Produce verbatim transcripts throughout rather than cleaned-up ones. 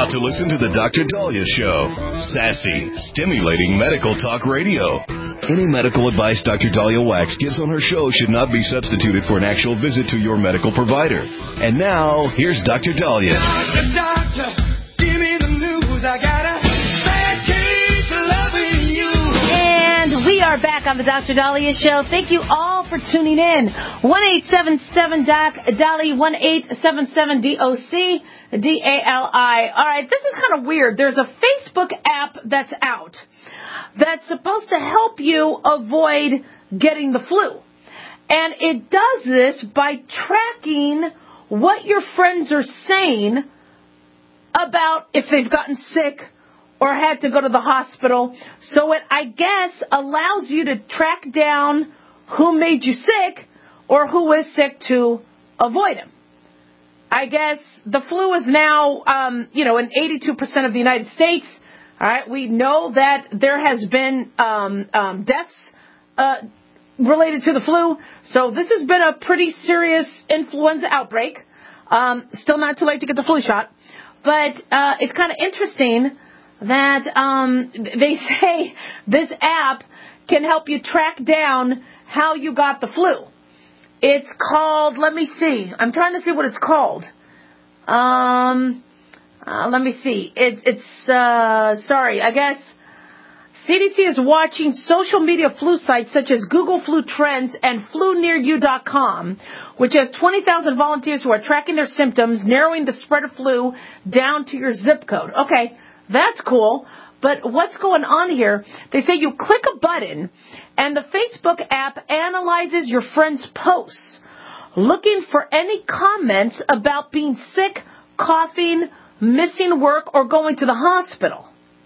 about to listen to the Doctor Daliah Show. Sassy, stimulating medical talk radio. Any medical advice Doctor Daliah Wax gives on her show should not be substituted for an actual visit to your medical provider. And now, here's Doctor Daliah. Doctor, doctor, give me the news. I got a bad case of loving you. And we are back on the Doctor Daliah Show. Thank you all for tuning in. one eight seven seven doc Dali, one eight seven seven D O C D A L I. All right, this is kind of weird. There's a Facebook app that's out that's supposed to help you avoid getting the flu. And it does this by tracking what your friends are saying about if they've gotten sick or had to go to the hospital. So it, I guess, allows you to track down who made you sick or who is sick to avoid him. I guess the flu is now, um, you know, in eighty-two percent of the United States. All right, we know that there has been um, um, deaths uh, related to the flu. So this has been a pretty serious influenza outbreak. Um, still not too late to get the flu shot. But uh, it's kind of interesting that um, they say this app can help you track down how you got the flu. It's called, let me see. I'm trying to see what it's called. Um, uh, let me see. It, it's, uh, sorry, I guess C D C is watching social media flu sites such as Google Flu Trends and flu near you dot com, which has twenty thousand volunteers who are tracking their symptoms, narrowing the spread of flu down to your zip code. Okay, that's cool. But what's going on here? They say you click a button and the Facebook app analyzes your friends' posts, looking for any comments about being sick, coughing, missing work, or going to the hospital.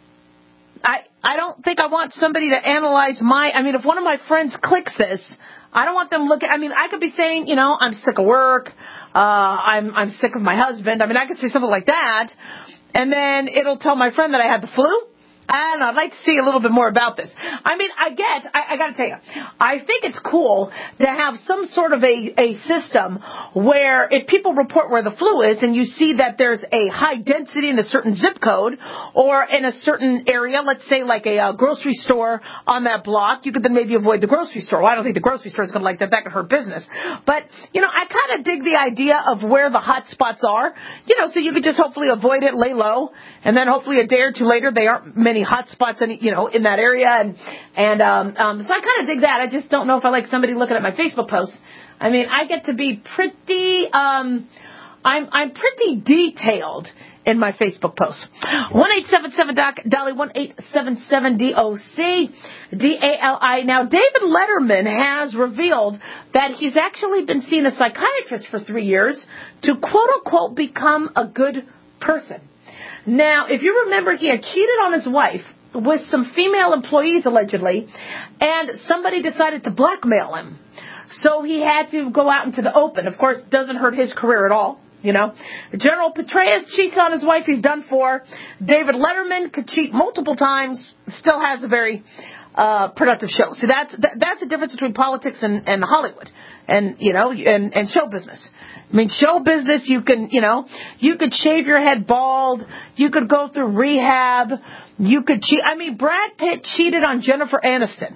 I, I don't think I want somebody to analyze my, I mean, if one of my friends clicks this, I don't want them looking, I mean, I could be saying, you know, I'm sick of work, uh, I'm, I'm sick of my husband. I mean, I could say something like that, and then it'll tell my friend that I had the flu. I don't know. I'd like to see a little bit more about this. I mean, I get, I, I got to tell you, I think it's cool to have some sort of a, a system where if people report where the flu is and you see that there's a high density in a certain zip code or in a certain area, let's say like a, a grocery store on that block, you could then maybe avoid the grocery store. Well, I don't think the grocery store is going to like that. That could hurt business. But, you know, I kind of dig the idea of where the hot spots are, you know, so you could just hopefully avoid it, lay low, and then hopefully a day or two later, they aren't many hot spots, in, you know, in that area, and and um, um, so I kind of dig that. I just don't know if I like somebody looking at my Facebook posts. I mean, I get to be pretty, um, I'm I'm pretty detailed in my Facebook posts. One eight seven seven doc Dali, one eight seven seven D O C D A L I. Now, David Letterman has revealed that he's actually been seeing a psychiatrist for three years to quote unquote become a good person. Now, if you remember, he had cheated on his wife with some female employees, allegedly, and somebody decided to blackmail him. So he had to go out into the open. Of course, it doesn't hurt his career at all, you know. General Petraeus cheats on his wife, he's done for. David Letterman could cheat multiple times, still has a very uh, productive show. See, that's, that, that's the difference between politics and, and Hollywood and, you know, and, and show business. I mean, show business, you can, you know, you could shave your head bald. You could go through rehab. You could cheat. I mean, Brad Pitt cheated on Jennifer Aniston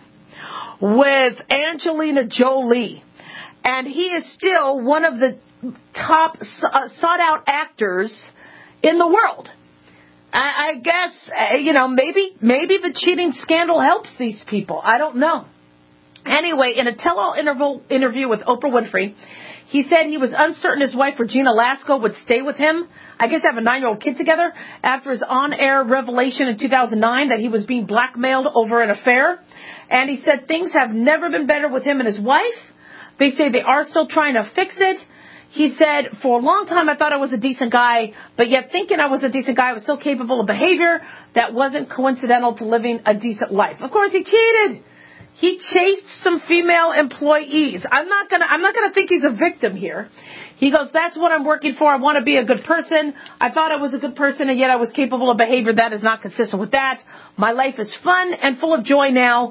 with Angelina Jolie. And he is still one of the top uh, sought-out actors in the world. I, I guess, uh, you know, maybe, maybe the cheating scandal helps these people. I don't know. Anyway, in a tell-all interview, interview with Oprah Winfrey, he said he was uncertain his wife, Regina Lasko, would stay with him. I guess they have a nine-year-old kid together after his on-air revelation in two thousand nine that he was being blackmailed over an affair. And he said things have never been better with him and his wife. They say they are still trying to fix it. He said, for a long time I thought I was a decent guy, but yet thinking I was a decent guy, I was so capable of behavior that wasn't coincidental to living a decent life. Of course, he cheated. He chased some female employees. I'm not gonna, I'm not gonna think he's a victim here. He goes, that's what I'm working for. I want to be a good person. I thought I was a good person, and yet I was capable of behavior that is not consistent with that. My life is fun and full of joy now.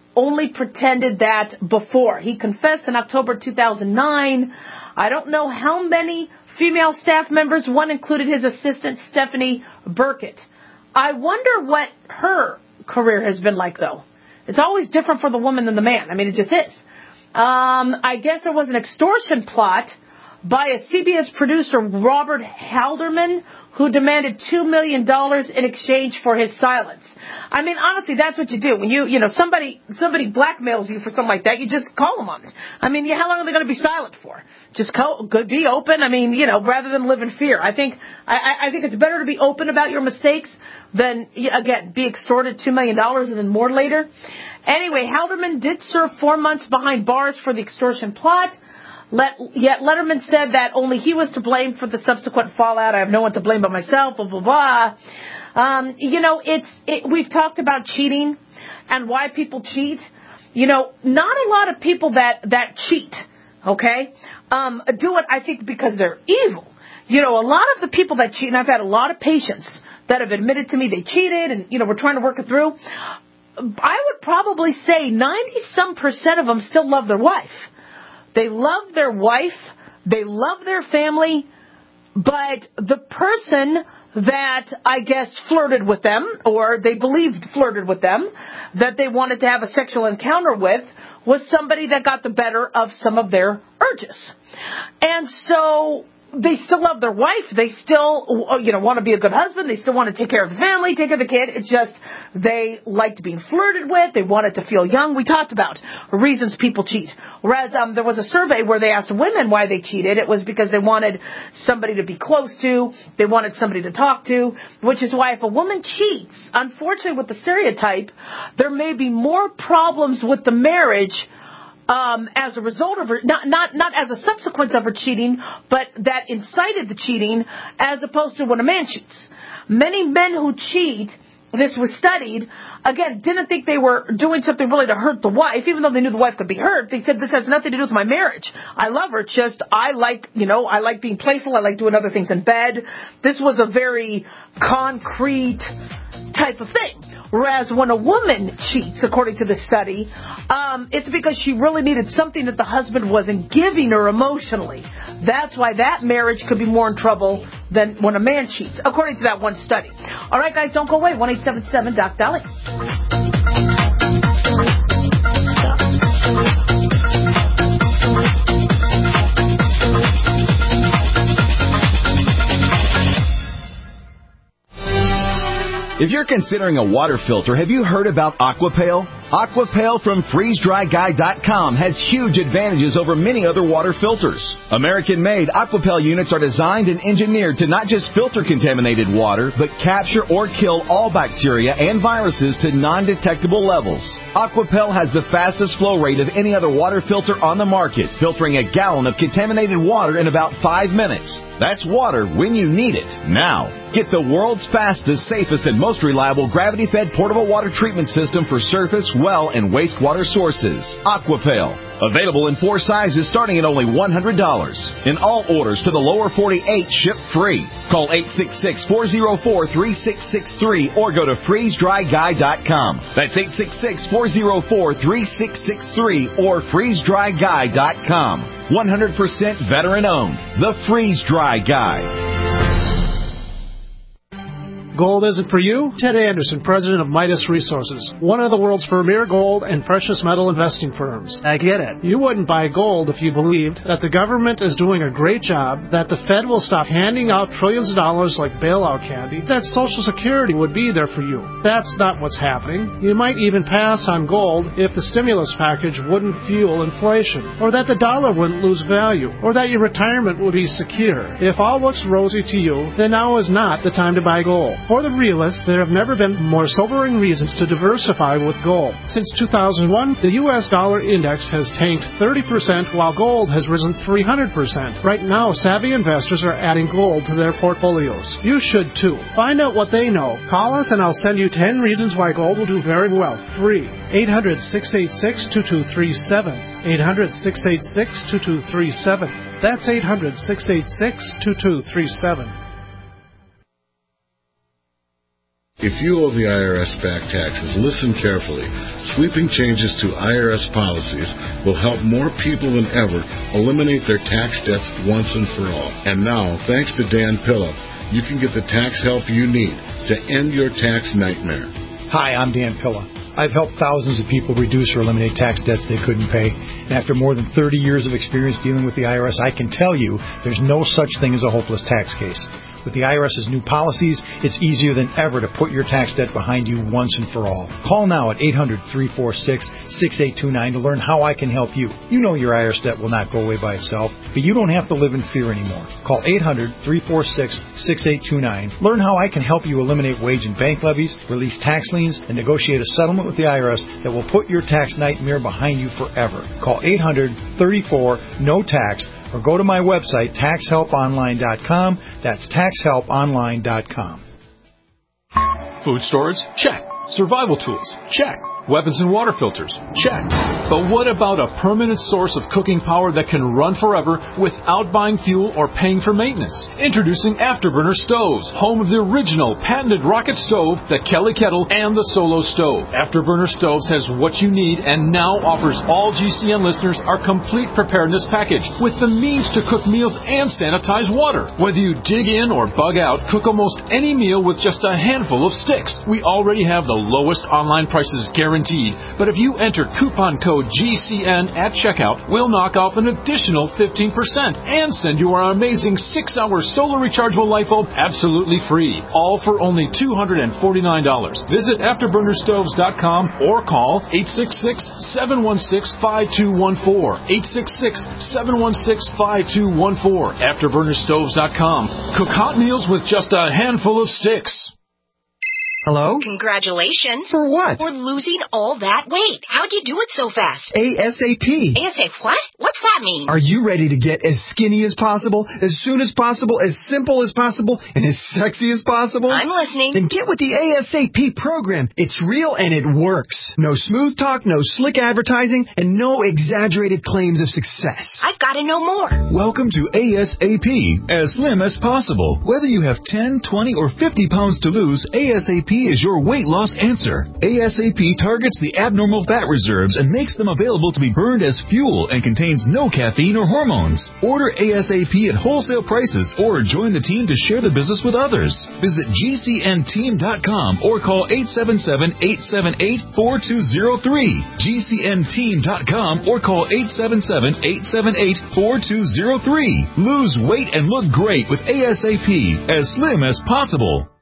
only pretended that before. He confessed in October two thousand nine. I don't know how many female staff members. One included his assistant, Stephanie Burkett. I wonder what her career has been like, though. It's always different for the woman than the man. I mean, it just is. Um, I guess there was an extortion plot by a C B S producer, Robert Halderman, who demanded two million dollars in exchange for his silence. I mean, honestly, that's what you do. When you, you know, somebody somebody blackmails you for something like that, you just call them on it. I mean, how long are they going to be silent for? Just call, be open. I mean, you know, rather than live in fear. I think I, I think it's better to be open about your mistakes than, again, be extorted two million dollars and then more later. Anyway, Halderman did serve four months behind bars for the extortion plot. Let, yet Letterman said that only he was to blame for the subsequent fallout. I have no one to blame but myself, blah, blah, blah. Um, you know, it's it, we've talked about cheating and why people cheat. You know, not a lot of people that, that cheat, okay, um, do it, I think, because they're evil. You know, a lot of the people that cheat, and I've had a lot of patients that have admitted to me they cheated and, you know, we're trying to work it through. I would probably say ninety-some percent of them still love their wife. They love their wife, they love their family, but the person that, I guess, flirted with them, or they believed flirted with them, that they wanted to have a sexual encounter with, was somebody that got the better of some of their urges. And so they still love their wife. They still, you know, want to be a good husband. They still want to take care of the family, take care of the kid. It's just they liked being flirted with. They wanted to feel young. We talked about reasons people cheat. Whereas um, there was a survey where they asked women why they cheated. It was because they wanted somebody to be close to. They wanted somebody to talk to, which is why if a woman cheats, unfortunately with the stereotype, there may be more problems with the marriage Um, as a result of her, not, not, not as a subsequence of her cheating, but that incited the cheating, as opposed to when a man cheats. Many men who cheat, this was studied, again, didn't think they were doing something really to hurt the wife, even though they knew the wife could be hurt. They said, this has nothing to do with my marriage. I love her. It's just, I like, you know, I like being playful. I like doing other things in bed. This was a very concrete type of thing. Whereas when a woman cheats, according to this study, um, it's because she really needed something that the husband wasn't giving her emotionally. That's why that marriage could be more in trouble than when a man cheats, according to that one study. All right, guys, don't go away. one eight seven seven Doc Dolly. If you're considering a water filter, have you heard about Aquapale? Aquapale from freeze dry guy dot com has huge advantages over many other water filters. American-made Aquapale units are designed and engineered to not just filter contaminated water, but capture or kill all bacteria and viruses to non-detectable levels. Aquapale has the fastest flow rate of any other water filter on the market, filtering a gallon of contaminated water in about five minutes. That's water when you need it, now. Get the world's fastest, safest, and most reliable gravity-fed portable water treatment system for surface, well, and wastewater sources. Aquapale. Available in four sizes starting at only one hundred dollars. And all orders to the lower forty-eight ship free. Call eight six six, four oh four, three six six three or go to freeze dry guy dot com. That's eight six six, four oh four, three six six three or freeze dry guy dot com. one hundred percent veteran owned. The Freeze Dry Guy. Gold isn't for you? Ted Anderson, president of Midas Resources, one of the world's premier gold and precious metal investing firms. I get it. You wouldn't buy gold if you believed that the government is doing a great job, that the Fed will stop handing out trillions of dollars like bailout candy, that Social Security would be there for you. That's not what's happening. You might even pass on gold if the stimulus package wouldn't fuel inflation, or that the dollar wouldn't lose value, or that your retirement would be secure. If all looks rosy to you, then now is not the time to buy gold. For the realists, there have never been more sobering reasons to diversify with gold. Since two thousand one, the U S dollar index has tanked thirty percent while gold has risen three hundred percent. Right now, savvy investors are adding gold to their portfolios. You should too. Find out what they know. Call us and I'll send you ten reasons why gold will do very well. Free. eight hundred, six eight six, two two three seven. eight hundred, six eight six, two two three seven. That's eight hundred, six eight six, two two three seven. If you owe the I R S back taxes, listen carefully. Sweeping changes to I R S policies will help more people than ever eliminate their tax debts once and for all. And now, thanks to Dan Pilla, you can get the tax help you need to end your tax nightmare. Hi, I'm Dan Pilla. I've helped thousands of people reduce or eliminate tax debts they couldn't pay. And after more than thirty years of experience dealing with the I R S, I can tell you there's no such thing as a hopeless tax case. With the I R S's new policies, it's easier than ever to put your tax debt behind you once and for all. Call now at eight hundred, three four six, six eight two nine to learn how I can help you. You know your I R S debt will not go away by itself, but you don't have to live in fear anymore. Call eight hundred, three four six, six eight two nine. Learn how I can help you eliminate wage and bank levies, release tax liens, and negotiate a settlement with the I R S that will put your tax nightmare behind you forever. Call eight hundred, thirty-four, no tax or go to my website, tax help online dot com. That's tax help online dot com. Food storage? Check. Survival tools? Check. Weapons and water filters? Check. But what about a permanent source of cooking power that can run forever without buying fuel or paying for maintenance? Introducing Afterburner Stoves, home of the original patented rocket stove, the Kelly Kettle, and the Solo Stove. Afterburner Stoves has what you need and now offers all G C N listeners our complete preparedness package with the means to cook meals and sanitize water. Whether you dig in or bug out, cook almost any meal with just a handful of sticks. We already have the lowest online prices guaranteed. But if you enter coupon code G C N at checkout, we'll knock off an additional fifteen percent and send you our amazing six hour solar rechargeable light bulb absolutely free. All for only two hundred forty-nine dollars. Visit afterburner stoves dot com or call eight six six, seven one six, five two one four. eight six six, seven one six, five two one four. afterburner stoves dot com. Cook hot meals with just a handful of sticks. Hello? Congratulations. For what? For losing all that weight. How'd you do it so fast? ASAP. ASAP what? What's that mean? Are you ready to get as skinny as possible, as soon as possible, as simple as possible, and as sexy as possible? I'm listening. Then get with the ASAP program. It's real and it works. No smooth talk, no slick advertising, and no exaggerated claims of success. I've got to know more. Welcome to ASAP, as slim as possible. Whether you have ten, twenty, or fifty pounds to lose, ASAP is your weight loss answer. ASAP targets the abnormal fat reserves and makes them available to be burned as fuel and contains no caffeine or hormones. Order ASAP at wholesale prices or join the team to share the business with others. Visit G C N team dot com or call eight seven seven, eight seven eight, four two zero three. G C N team dot com or call eight seven seven, eight seven eight, four two zero three. Lose weight and look great with ASAP, as slim as possible.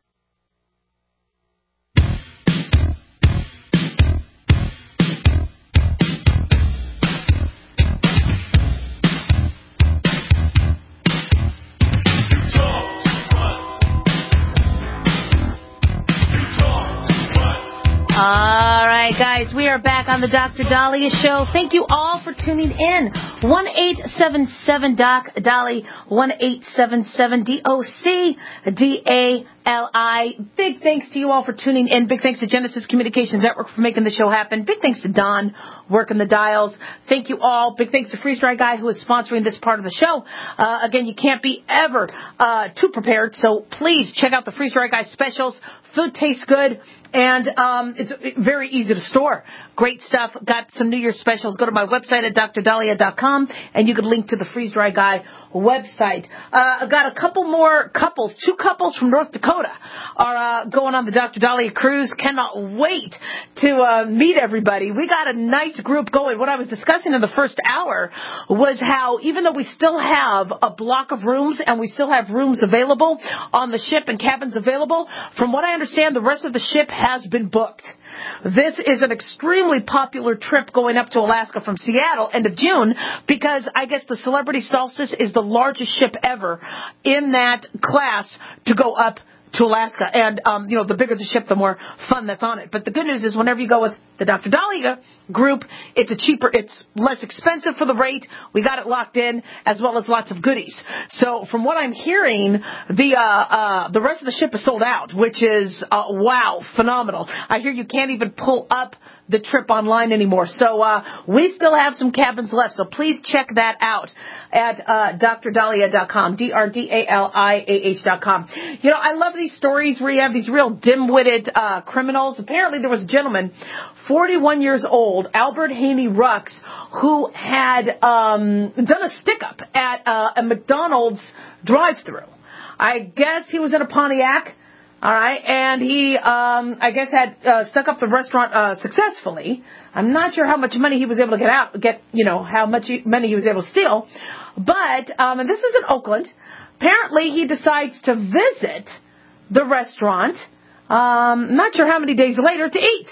All right, guys, we are back on the Doctor Dahlia Show. Thank you all for tuning in. one eight seven seven doc Dolly, one eight seven seven D O C D A L I. Big thanks to you all for tuning in. Big thanks to Genesis Communications Network for making the show happen. Big thanks to Don working the dials. Thank you all. Big thanks to Freeze Dry Guy who is sponsoring this part of the show. Uh, again, you can't be ever uh, too prepared, so please check out the Freeze Dry Guy specials. Food tastes good, and um, it's very easy to store. Great stuff. Got some New Year's specials. Go to my website at dr dahlia dot com, and you can link to the Freeze Dry Guy website. Uh, I've got a couple more couples. Two couples from North Dakota are uh, going on the Doctor Dahlia cruise. Cannot wait to uh, meet everybody. We got a nice group going. What I was discussing in the first hour was how even though we still have a block of rooms and we still have rooms available on the ship and cabins available, from what I understand, the rest of the ship has been booked. This is an extremely popular trip going up to Alaska from Seattle end of June because I guess the Celebrity Solstice is the largest ship ever in that class to go up to Alaska. And, um, you know, the bigger the ship, the more fun that's on it. But the good news is whenever you go with the Doctor Dahlia group, it's a cheaper, it's less expensive for the rate. We got it locked in, as well as lots of goodies. So from what I'm hearing, the, uh, uh, the rest of the ship is sold out, which is, uh, wow, phenomenal. I hear you can't even pull up the trip online anymore. So, uh, we still have some cabins left, so please check that out. at uh, D R Daliah dot com, D R D A L I A H dot com. You know, I love these stories where you have these real dim-witted uh, criminals. Apparently there was a gentleman, forty-one years old, Albert Haney Rux, who had um, done a stick-up at uh, a McDonald's drive-thru. I guess he was in a Pontiac. All right, and he, um, I guess, had uh, stuck up the restaurant uh, successfully. I'm not sure how much money he was able to get out, get, you know, how much he, money he was able to steal. But, um, and this is in Oakland. Apparently, he decides to visit the restaurant. Um, not sure how many days later to eat,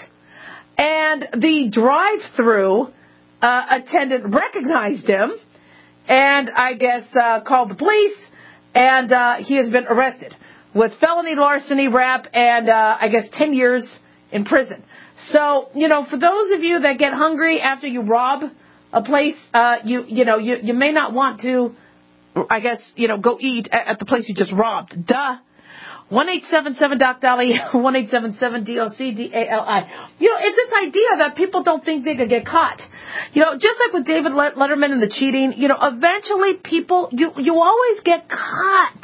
and the drive-through uh, attendant recognized him, and I guess uh, called the police, and uh, he has been arrested with felony larceny rap and, uh, I guess, ten years in prison. So, you know, for those of you that get hungry after you rob a place, uh, you, you know, you, you may not want to, I guess, you know, go eat at, at the place you just robbed. Duh. one eight seven seven D O C Dali, one eight seven seven D O C D A L I. You know, it's this idea that people don't think they could get caught. You know, just like with David Letterman and the cheating, you know, eventually people, you, you always get caught.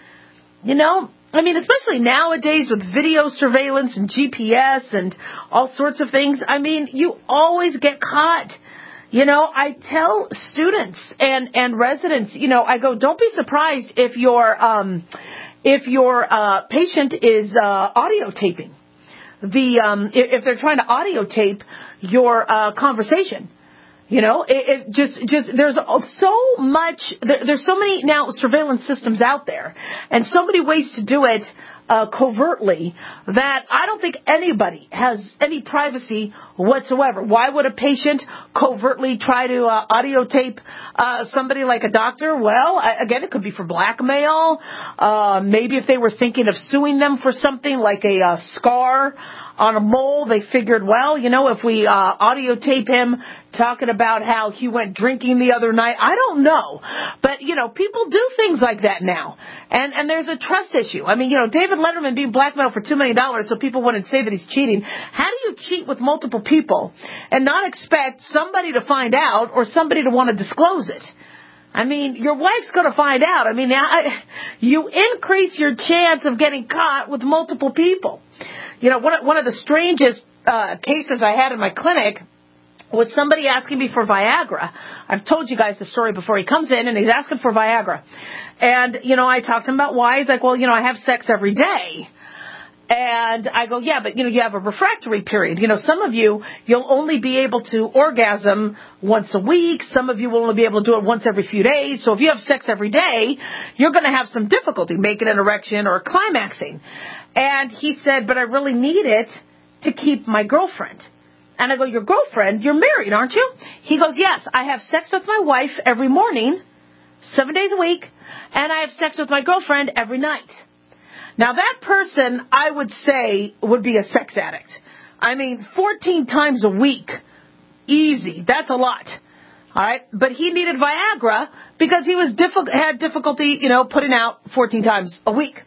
You know, I mean, especially nowadays with video surveillance and G P S and all sorts of things. I mean, you always get caught. You know, I tell students and, and residents, you know, I go, don't be surprised if your, um, if your, uh, patient is, uh, audio taping the, um, if, if they're trying to audio tape your, uh, conversation. You know, it, it just, just, there's so much, there, there's so many now surveillance systems out there and so many ways to do it, uh, covertly that I don't think anybody has any privacy whatsoever. Why would a patient covertly try to, uh, audio tape, uh, somebody like a doctor? Well, I, again, it could be for blackmail. Uh, maybe if they were thinking of suing them for something like a, uh, scar on a mole, they figured, well, you know, if we, uh, audio tape him talking about how he went drinking the other night. I don't know. But, you know, people do things like that now. And, and there's a trust issue. I mean, you know, David Letterman being blackmailed for two million dollars so people wouldn't say that he's cheating. How do you cheat with multiple people and not expect somebody to find out or somebody to want to disclose it? I mean, your wife's going to find out. I mean, I, you increase your chance of getting caught with multiple people. You know, one of, one of the strangest uh, cases I had in my clinic was somebody asking me for Viagra. I've told you guys the story before. He comes in and he's asking for Viagra. And, you know, I talked to him about why. He's like, well, you know, I have sex every day. And I go, yeah, but, you know, you have a refractory period. You know, some of you, you'll only be able to orgasm once a week. Some of you will only be able to do it once every few days. So if you have sex every day, you're going to have some difficulty making an erection or climaxing. And he said, but I really need it to keep my girlfriend. And I go, your girlfriend? You're married, aren't you? He goes, yes, I have sex with my wife every morning, seven days a week, and I have sex with my girlfriend every night. Now, that person, I would say, would be a sex addict. I mean, fourteen times a week, easy. That's a lot. All right? But he needed Viagra because he was diffi- had difficulty, you know, putting out fourteen times a week.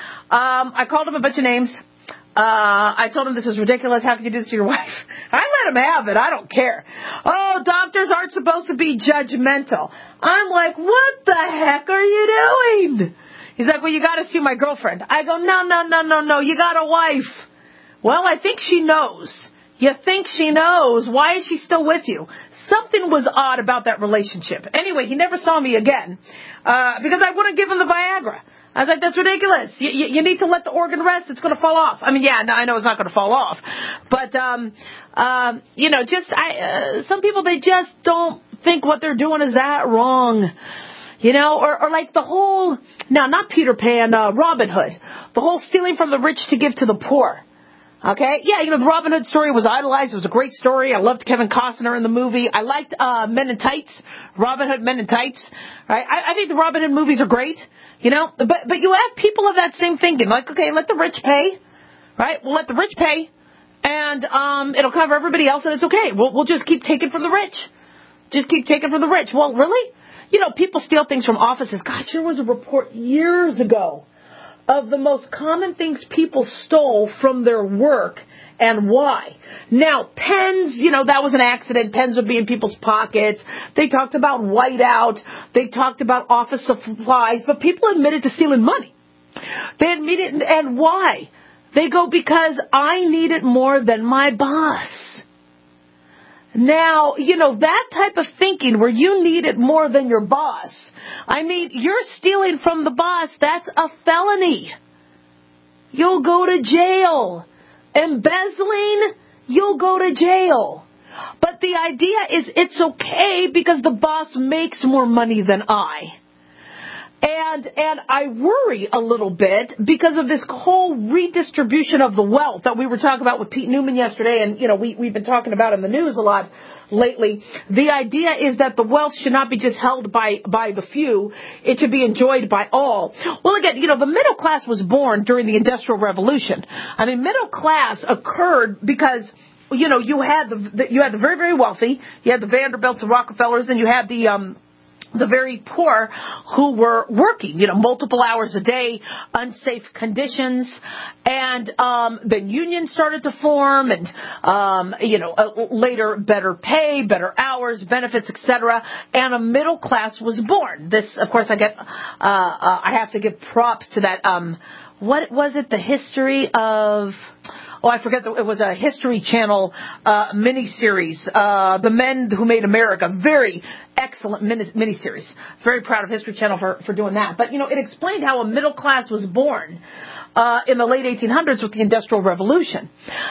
Um, I called him a bunch of names. Uh, I told him this is ridiculous. How can you do this to your wife? I let him have it. I don't care. Oh, doctors aren't supposed to be judgmental. I'm like, what the heck are you doing? He's like, well, you got to see my girlfriend. I go, no, no, no, no, no. You got a wife. Well, I think she knows. You think she knows. Why is she still with you? Something was odd about that relationship. Anyway, he never saw me again uh, because I wouldn't give him the Viagra. I was like, that's ridiculous. You, you, you need to let the organ rest. It's going to fall off. I mean, yeah, no, I know it's not going to fall off. But, um, um, you know, just I, uh, some people, they just don't think what they're doing is that wrong. You know, or, or like the whole, no, not Peter Pan, uh, Robin Hood. The whole stealing from the rich to give to the poor. Okay? Yeah, you know, the Robin Hood story was idolized. It was a great story. I loved Kevin Costner in the movie. I liked uh, Men in Tights, Robin Hood Men in Tights. Right? I, I think the Robin Hood movies are great. You know, but but you have people of that same thinking. Like, okay, let the rich pay. Right? We'll let the rich pay. And um, it'll cover everybody else and it's okay. We'll, we'll just keep taking from the rich. Just keep taking from the rich. Well, really? You know, people steal things from offices. Gosh, there was a report years ago of the most common things people stole from their work and why. Now, pens, you know, that was an accident. Pens would be in people's pockets. They talked about whiteout. They talked about office supplies. But people admitted to stealing money. They admitted, and why? They go, because I need it more than my boss. Now, you know, that type of thinking where you need it more than your boss. I mean, you're stealing from the boss. That's a felony. You'll go to jail. Embezzling, you'll go to jail. But the idea is it's okay because the boss makes more money than I. And and I worry a little bit because of this whole redistribution of the wealth that we were talking about with Pete Newman yesterday, and you know we we've been talking about in the news a lot lately. The idea is that the wealth should not be just held by by the few; it should be enjoyed by all. Well, again, you know the middle class was born during the Industrial Revolution. I mean, middle class occurred because you know you had the, the you had the very very wealthy, you had the Vanderbilts and Rockefellers, and you had the um. the very poor who were working, you know, multiple hours a day, unsafe conditions, and um, then unions started to form, and um, you know, uh, later better pay, better hours, benefits, et cetera, and a middle class was born. This, of course, I get, uh, uh, I have to give props to that. Um, what was it? The history of. Oh, I forget. The, it was a History Channel uh, miniseries, uh, The Men Who Made America. Very excellent mini miniseries. Very proud of History Channel for, for doing that. But, you know, it explained how a middle class was born uh, in the late eighteen hundreds with the Industrial Revolution.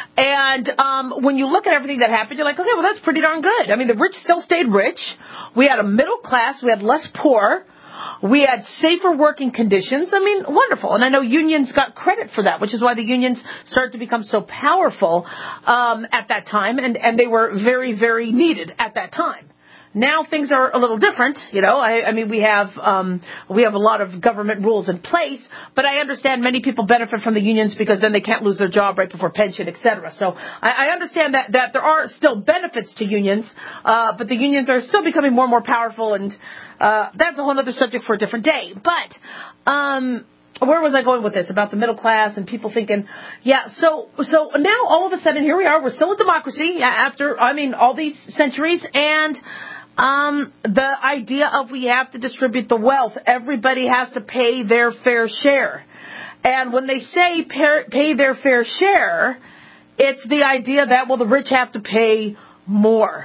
And um, when you look at everything that happened, you're like, okay, well, that's pretty darn good. I mean, the rich still stayed rich. We had a middle class. We had less poor. We had safer working conditions. I mean, wonderful. And I know unions got credit for that, which is why the unions started to become so powerful um, at that time, and, and they were very, very needed at that time. Now things are a little different, you know. I, I mean, we have um, we have a lot of government rules in place, but I understand many people benefit from the unions because then they can't lose their job right before pension, et cetera. So I, I understand that, that there are still benefits to unions, uh, but the unions are still becoming more and more powerful, and uh, that's a whole other subject for a different day. But um, where was I going with this? About the middle class and people thinking, yeah, so so now all of a sudden here we are. We're still a democracy after, I mean, all these centuries, and Um, the idea of we have to distribute the wealth. Everybody has to pay their fair share. And when they say pay, pay their fair share, it's the idea that, well, the rich have to pay more.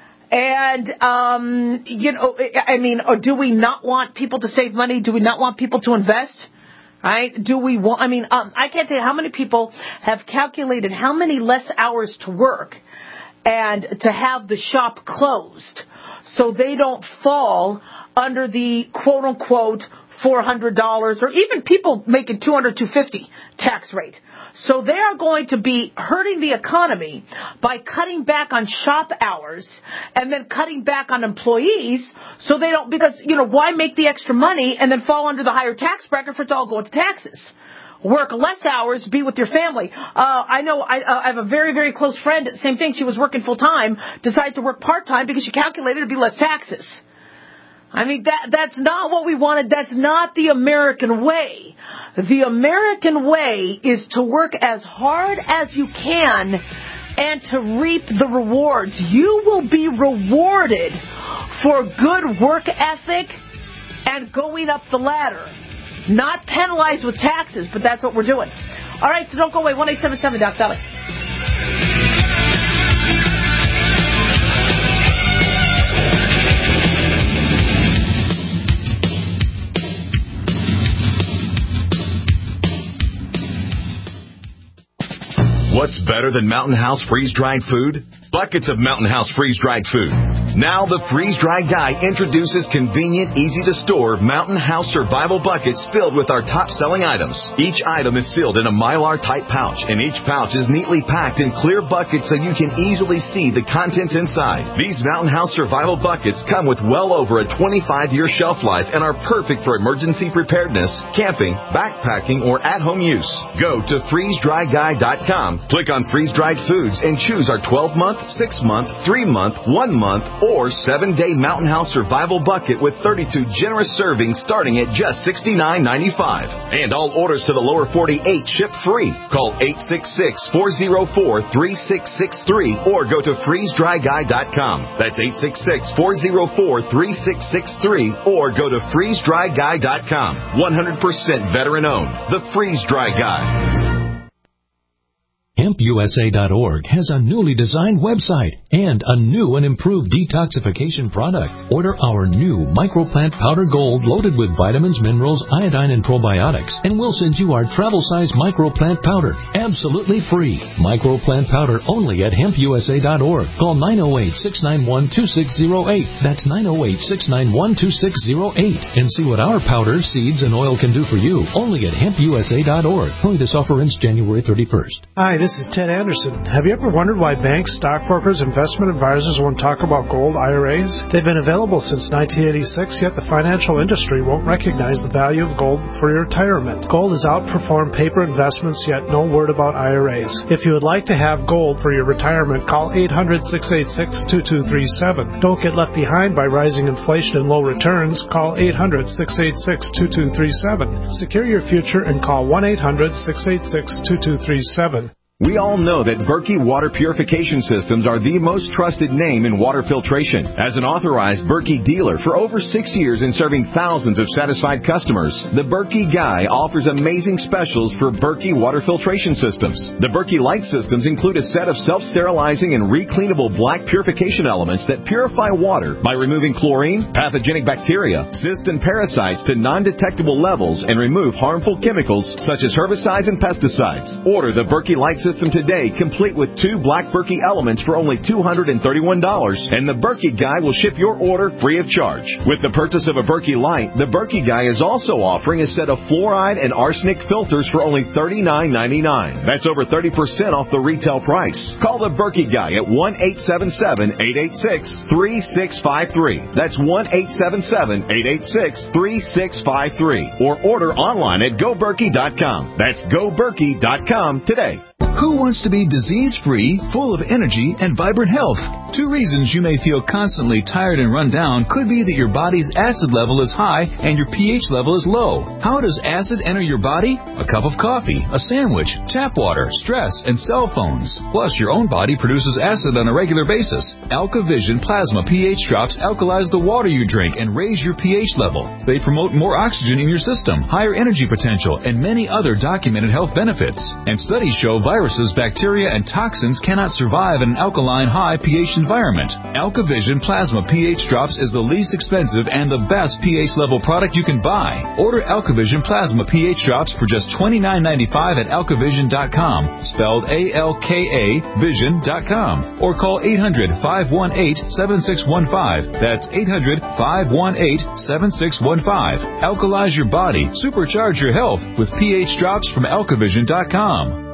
And, um, you know, I mean, or do we not want people to save money? Do we not want people to invest? Right? Do we want, I mean, um, I can't tell you how many people have calculated how many less hours to work and to have the shop closed, so they don't fall under the quote-unquote four hundred dollars or even people making two hundred dollars, two hundred fifty dollars tax rate. So they are going to be hurting the economy by cutting back on shop hours and then cutting back on employees so they don't, because, you know, why make the extra money and then fall under the higher tax bracket for it to all go into taxes? Work less hours, be with your family. Uh, I know I, uh, I have a very, very close friend, same thing, she was working full-time, decided to work part-time because she calculated it would be less taxes. I mean, that that's not what we wanted. That's not the American way. The American way is to work as hard as you can and to reap the rewards. You will be rewarded for good work ethic and going up the ladder. Not penalized with taxes, but that's what we're doing. All right, so don't go away. one eight seven seven Doc Dolly. What's better than Mountain House freeze-dried food? Buckets of Mountain House freeze-dried food. Now the freeze-dried guy introduces convenient, easy-to-store Mountain House survival buckets filled with our top-selling items. Each item is sealed in a Mylar-type pouch, and each pouch is neatly packed in clear buckets so you can easily see the contents inside. These Mountain House survival buckets come with well over a twenty-five year shelf life and are perfect for emergency preparedness, camping, backpacking, or at-home use. Go to freeze dry guy dot com, click on freeze-dried foods, and choose our twelve month, six month, three month, one month, or seven-day Mountain House Survival Bucket with thirty-two generous servings starting at just sixty-nine ninety-five. And all orders to the lower forty-eight ship free. Call eight six six, four oh four, three six six three or go to freeze dry guy dot com. That's eight six six, four oh four, three six six three or go to freeze dry guy dot com. one hundred percent veteran owned. The Freeze Dry Guy. hemp u s a dot org has a newly designed website and a new and improved detoxification product. Order our new Microplant Powder Gold loaded with vitamins, minerals, iodine, and probiotics, and we'll send you our travel-size Microplant Powder absolutely free. Microplant Powder only at hemp u s a dot org. Call nine oh eight, six nine one, two six oh eight. That's nine oh eight, six nine one, two six oh eight. And see what our powder, seeds, and oil can do for you only at hemp u s a dot org. Only this offer ends January thirty-first. Hi, this is Ted Anderson. Have you ever wondered why banks, stockbrokers, investment advisors won't talk about gold I R As? They've been available since nineteen eighty-six, yet the financial industry won't recognize the value of gold for your retirement. Gold has outperformed paper investments, yet no word about I R As. If you would like to have gold for your retirement, call eight hundred, six eight six, two two three seven. Don't get left behind by rising inflation and low returns. Call eight hundred, six eight six, two two three seven. Secure your future and call one eight hundred, six eight six, two two three seven. We all know that Berkey Water Purification Systems are the most trusted name in water filtration. As an authorized Berkey dealer for over six years and serving thousands of satisfied customers, the Berkey Guy offers amazing specials for Berkey Water Filtration Systems. The Berkey Light Systems include a set of self-sterilizing and recleanable black purification elements that purify water by removing chlorine, pathogenic bacteria, cysts, and parasites to non-detectable levels and remove harmful chemicals such as herbicides and pesticides. Order the Berkey Light System today, complete with two black Berkey elements for only two hundred thirty-one dollars, and the Berkey Guy will ship your order free of charge. With the purchase of a Berkey Light, the Berkey Guy is also offering a set of fluoride and arsenic filters for only thirty-nine ninety-nine. That's over thirty percent off the retail price. Call the Berkey Guy at one eight seven seven, eight eight six, three six five three. That's one eight seven seven, eight eight six, three six five three. Or order online at go berkey dot com. That's go berkey dot com today. Who wants to be disease-free, full of energy, and vibrant health? Two reasons you may feel constantly tired and run down could be that your body's acid level is high and your pH level is low. How does acid enter your body? A cup of coffee, a sandwich, tap water, stress, and cell phones. Plus, your own body produces acid on a regular basis. AlkaVision Plasma pH drops alkalize the water you drink and raise your pH level. They promote more oxygen in your system, higher energy potential, and many other documented health benefits. And studies show viruses, bacteria, and toxins cannot survive in an alkaline high pH environment. AlkaVision Plasma pH Drops is the least expensive and the best pH level product you can buy. Order AlkaVision Plasma pH Drops for just twenty-nine ninety-five at alkavision dot com, spelled A L K A vision dot com, or call eight hundred, five one eight, seven six one five. That's eight hundred, five one eight, seven six one five. Alkalize your body, supercharge your health with pH Drops from alkavision dot com.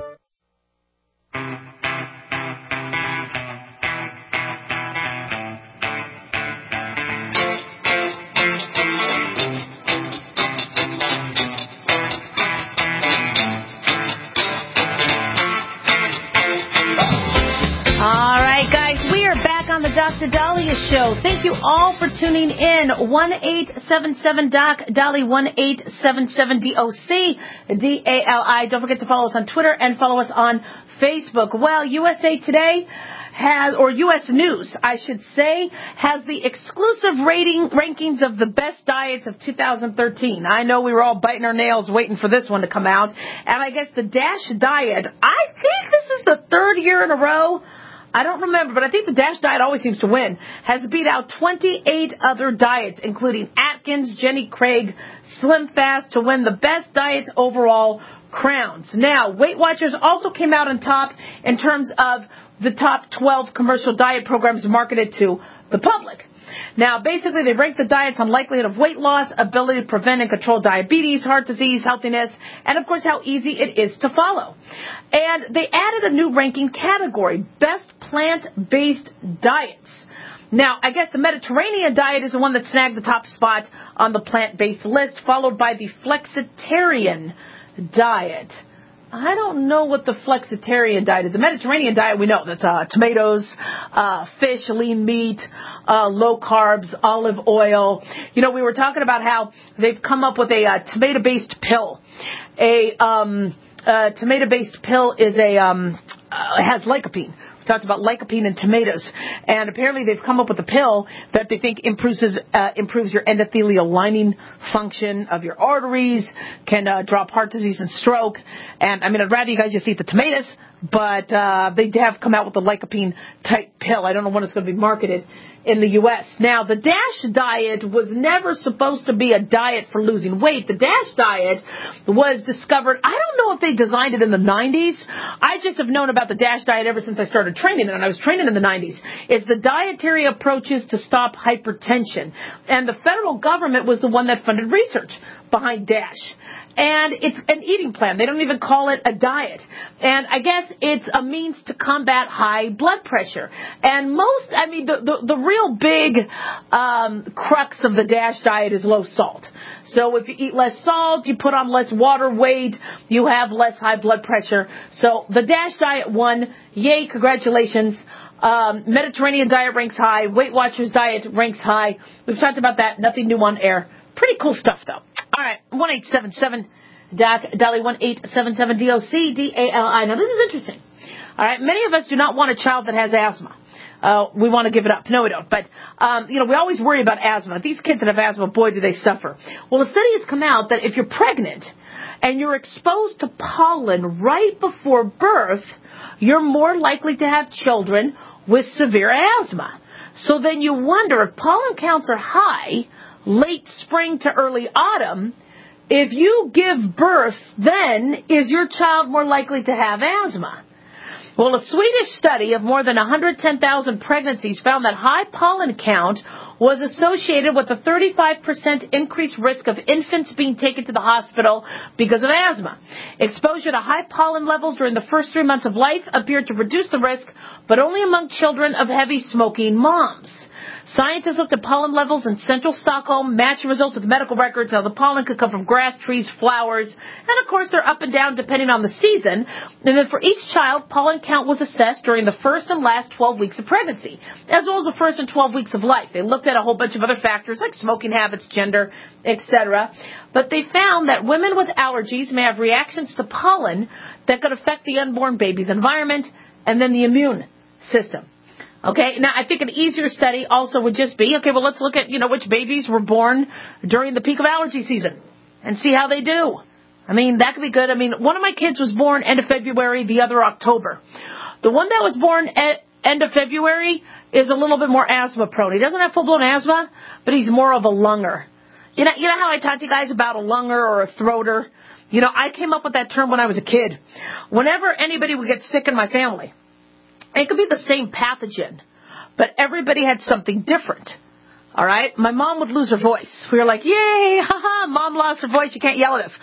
Doctor Dahlia Show. Thank you all for tuning in. one eight seven seven doc Dolly, one eight seven seven D O C D A L I. Don't forget to follow us on Twitter and follow us on Facebook. Well, U S A Today has, or U S News, I should say, has the exclusive rating rankings of the best diets of two thousand thirteen. I know we were all biting our nails waiting for this one to come out. And I guess the DASH diet, I think this is the third year in a row, I don't remember, but I think the DASH diet always seems to win, has beat out twenty-eight other diets, including Atkins, Jenny Craig, Slim Fast, to win the best diets overall crowns. Now, Weight Watchers also came out on top in terms of the top twelve commercial diet programs marketed to the public. Now, basically, they rank the diets on likelihood of weight loss, ability to prevent and control diabetes, heart disease, healthiness, and, of course, how easy it is to follow. And they added a new ranking category, Best Plant-Based Diets. Now, I guess the Mediterranean diet is the one that snagged the top spot on the plant-based list, followed by the Flexitarian diet. I don't know what the flexitarian diet is. The Mediterranean diet, we know that's uh, tomatoes, uh, fish, lean meat, uh, low carbs, olive oil. You know, we were talking about how they've come up with a uh, tomato-based pill. A um, uh, tomato-based pill is a um, uh, has lycopene. Talks about lycopene in tomatoes, and apparently they've come up with a pill that they think improves uh, improves your endothelial lining function of your arteries, can uh, drop heart disease and stroke. And I mean, I'd rather you guys just eat the tomatoes, but uh, they have come out with a lycopene type pill. I don't know when it's going to be marketed in the U S. Now, the DASH diet was never supposed to be a diet for losing weight. The DASH diet was discovered, I don't know if they designed it in the nineties. I just have known about the DASH diet ever since I started training, and I was training in the nineties. It's the dietary approaches to stop hypertension. And the federal government was the one that funded research behind DASH. And it's an eating plan. They don't even call it a diet. And I guess it's a means to combat high blood pressure. And most, I mean, the, the, the real big um, crux of the DASH diet is low salt. So if you eat less salt, you put on less water weight, you have less high blood pressure. So the DASH diet won. Yay, congratulations. Um, Mediterranean diet ranks high. Weight Watchers diet ranks high. We've talked about that. Nothing new on air. Pretty cool stuff, though. All right, one eight seven seven D O C, Dolly, one eight seven seven D O C, D A L I. Now, this is interesting. All right, many of us do not want a child that has asthma. Uh, we want to give it up. No, we don't. But, um, you know, we always worry about asthma. These kids that have asthma, boy, do they suffer. Well, a study has come out that if you're pregnant and you're exposed to pollen right before birth, you're more likely to have children with severe asthma. So then you wonder, if pollen counts are high, late spring to early autumn, if you give birth, then is your child more likely to have asthma? Well, a Swedish study of more than one hundred ten thousand pregnancies found that high pollen count was associated with a thirty-five percent increased risk of infants being taken to the hospital because of asthma. Exposure to high pollen levels during the first three months of life appeared to reduce the risk, but only among children of heavy smoking moms. Scientists looked at pollen levels in central Stockholm, matching results with medical records. Now, the pollen could come from grass, trees, flowers, and of course, they're up and down depending on the season. And then for each child, pollen count was assessed during the first and last twelve weeks of pregnancy, as well as the first and twelve weeks of life. They looked at a whole bunch of other factors like smoking habits, gender, et cetera. But they found that women with allergies may have reactions to pollen that could affect the unborn baby's environment and then the immune system. Okay, now I think an easier study also would just be, okay, well, let's look at, you know, which babies were born during the peak of allergy season and see how they do. I mean, that could be good. I mean, one of my kids was born end of February, the other October. The one that was born at end of February is a little bit more asthma prone. He doesn't have full-blown asthma, but he's more of a lunger. You know, you know how I talk to you guys about a lunger or a throater? You know, I came up with that term when I was a kid. Whenever anybody would get sick in my family, it could be the same pathogen, but everybody had something different. All right? My mom would lose her voice. We were like, yay, haha, mom lost her voice. You can't yell at us.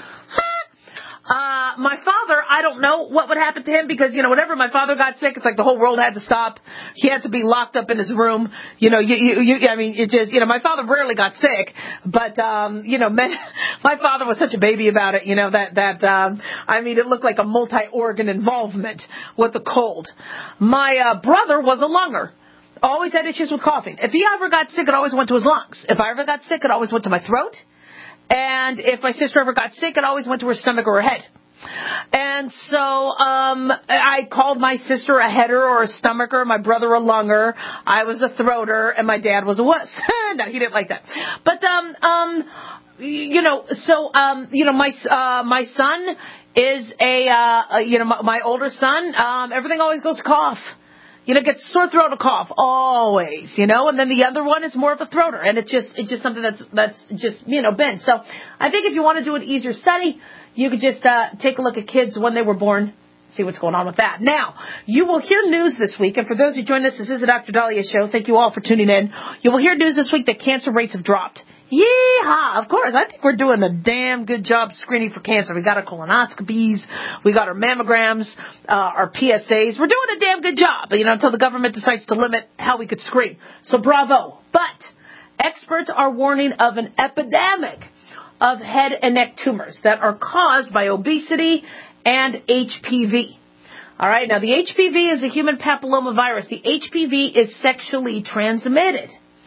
Uh, my father, I don't know what would happen to him because, you know, whenever my father got sick, it's like the whole world had to stop. He had to be locked up in his room. You know, you, you, you I mean, it just, you know, my father rarely got sick, but, um, you know, men, my father was such a baby about it, you know, that, that, um, I mean, it looked like a multi-organ involvement with the cold. My, uh, brother was a lunger. Always had issues with coughing. If he ever got sick, it always went to his lungs. If I ever got sick, it always went to my throat. And if my sister ever got sick, it always went to her stomach or her head. And so um I called my sister a header or a stomacher, my brother a lunger, I was a throater, and my dad was a wuss. No, he didn't like that. But, um, um, you know, so, um, you know, my uh my son is a, uh, you know, my, my older son, um, everything always goes cough. You know, gets sore throat or cough, always, you know, and then the other one is more of a throater, and it's just, it's just something that's, that's just, you know, been. So I think if you want to do an easier study, you could just, uh, take a look at kids when they were born, see what's going on with that. Now, you will hear news this week, and for those who joined us, this is the Doctor Dahlia Show. Thank you all for tuning in. You will hear news this week that cancer rates have dropped. Yeehaw! Of course, I think we're doing a damn good job screening for cancer. We got our colonoscopies, we got our mammograms, uh, our P S As. We're doing a damn good job, you know, until the government decides to limit how we could screen. So bravo. But experts are warning of an epidemic of head and neck tumors that are caused by obesity and H P V. All right, now the H P V is a human papillomavirus. The H P V is sexually transmitted.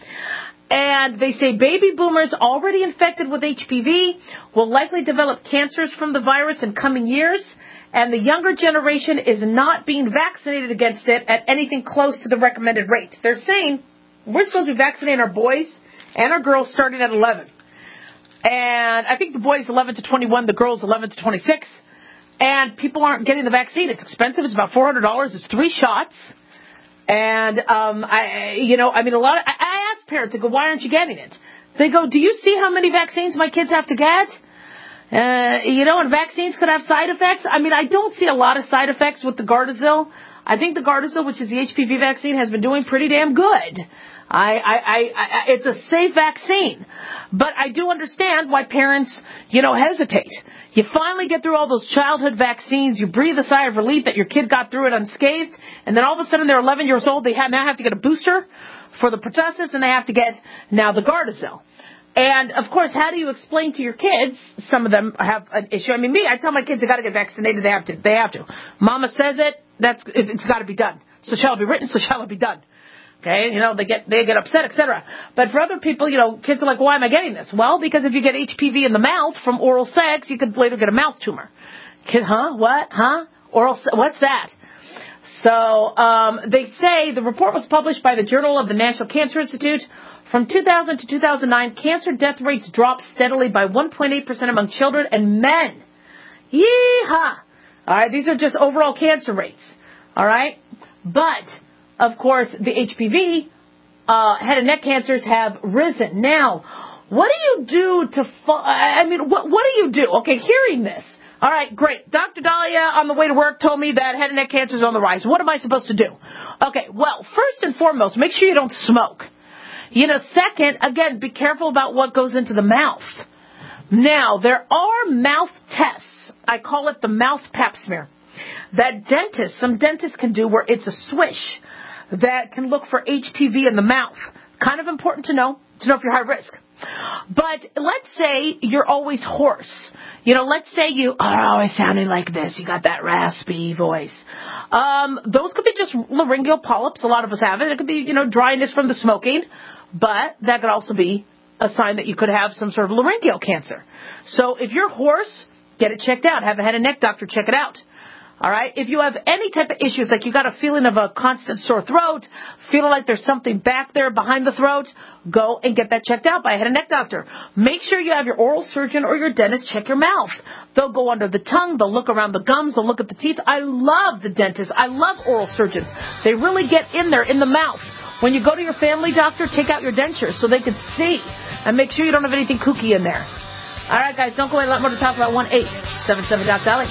And they say baby boomers already infected with H P V will likely develop cancers from the virus in coming years, and the younger generation is not being vaccinated against it at anything close to the recommended rate. They're saying we're supposed to be vaccinating our boys and our girls starting at eleven. And I think the boys eleven to twenty-one, the girls eleven to twenty-six. And people aren't getting the vaccine. It's expensive. It's about four hundred dollars. It's three shots. And, um, I, you know, I mean, a lot of, I, I ask parents, I go, why aren't you getting it? They go, do you see how many vaccines my kids have to get? Uh, you know, and vaccines could have side effects. I mean, I don't see a lot of side effects with the Gardasil. I think the Gardasil, which is the H P V vaccine, has been doing pretty damn good. I, I, I, I, it's a safe vaccine. But I do understand why parents, you know, hesitate. You finally get through all those childhood vaccines. You breathe a sigh of relief that your kid got through it unscathed. And then all of a sudden they're eleven years old. They have, now have to get a booster for the pertussis, and they have to get now the Gardasil. And, of course, how do you explain to your kids? Some of them have an issue. I mean, me, I tell my kids they got to get vaccinated. They have to. They have to. Mama says it. That's it's got to be done. So shall it be written. So shall it be done. Okay, you know, they get they get upset, et cetera. But for other people, you know, kids are like, why am I getting this? Well, because if you get H P V in the mouth from oral sex, you could later get a mouth tumor. Kid, huh? What? Huh? Oral? What's that? So um, they say the report was published by the Journal of the National Cancer Institute. From two thousand to two thousand nine, cancer death rates dropped steadily by one point eight percent among children and men. Yee-haw! All right, these are just overall cancer rates. All right, but of course, the H P V, uh, head and neck cancers have risen. Now, what do you do to, fu- I mean, what, what do you do? Okay, hearing this. All right, great. Doctor Dahlia on the way to work told me that head and neck cancer is on the rise. What am I supposed to do? Okay, well, first and foremost, make sure you don't smoke. You know, second, again, be careful about what goes into the mouth. Now, there are mouth tests. I call it the mouth pap smear. That dentists, some dentists can do where it's a swish that can look for H P V in the mouth. Kind of important to know, to know if you're high risk. But let's say you're always hoarse. You know, let's say you are always sounding like this. You got that raspy voice. Um, those could be just laryngeal polyps. A lot of us have it. It could be, you know, dryness from the smoking. But that could also be a sign that you could have some sort of laryngeal cancer. So if you're hoarse, get it checked out. Have a head and neck doctor check it out. All right. If you have any type of issues, like you got a feeling of a constant sore throat, feeling like there's something back there behind the throat, go and get that checked out by a head and neck doctor. Make sure you have your oral surgeon or your dentist check your mouth. They'll go under the tongue. They'll look around the gums. They'll look at the teeth. I love the dentists. I love oral surgeons. They really get in there in the mouth. When you go to your family doctor, take out your dentures so they can see and make sure you don't have anything kooky in there. All right, guys, don't go away. A lot more to talk about. one eight seven seven Doc Dolly.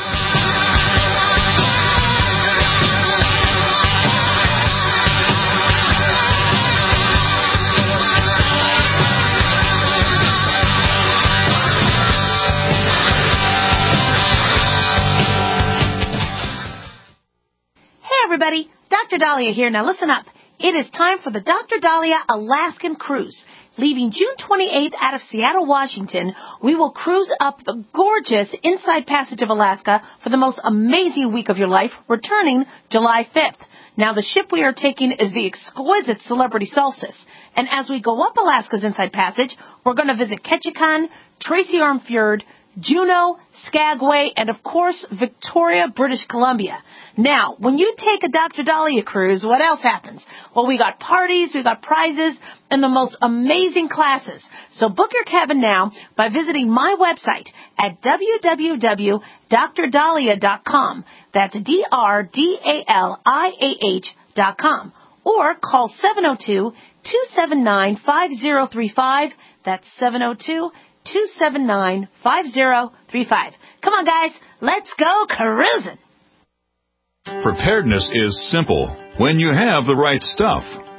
Everybody, Doctor Dahlia here. Now listen up. It is time for the Doctor Dahlia Alaskan Cruise. Leaving June twenty-eighth out of Seattle, Washington, we will cruise up the gorgeous Inside Passage of Alaska for the most amazing week of your life, returning July fifth. Now, the ship we are taking is the exquisite Celebrity Solstice. And as we go up Alaska's Inside Passage, we're going to visit Ketchikan, Tracy Arm Fjord, Juneau, Skagway, and of course, Victoria, British Columbia. Now, when you take a Doctor Dahlia cruise, what else happens? Well, we got parties, we got prizes, and the most amazing classes. So book your cabin now by visiting my website at w w w dot dr dahlia dot com. That's D R D A L I A H dot com. Or call seven oh two, two seven nine, five oh three five. That's seven oh two, two seven nine, five oh three five. Come on, guys. Let's go cruising. Preparedness is simple when you have the right stuff.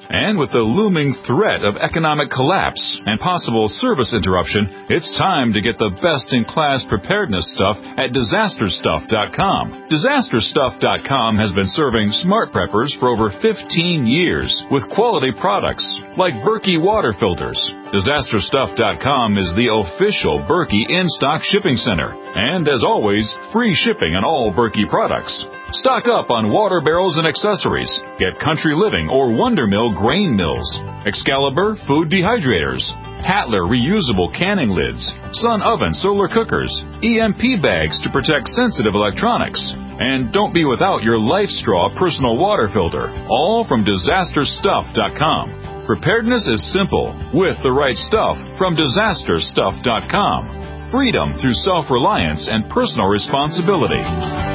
And with the looming threat of economic collapse and possible service interruption, it's time to get the best-in-class preparedness stuff at disaster stuff dot com. disaster stuff dot com has been serving smart preppers for over fifteen years with quality products like Berkey water filters. disaster stuff dot com is the official Berkey in-stock shipping center. And as always, free shipping on all Berkey products. Stock up on water barrels and accessories. Get Country Living or Wonder Mill grain mills, Excalibur food dehydrators, Tatler reusable canning lids, Sun oven solar cookers, E M P bags to protect sensitive electronics. And don't be without your Life Straw personal water filter, all from disaster stuff dot com. Preparedness is simple with the right stuff from disaster stuff dot com. Freedom through self-reliance and personal responsibility.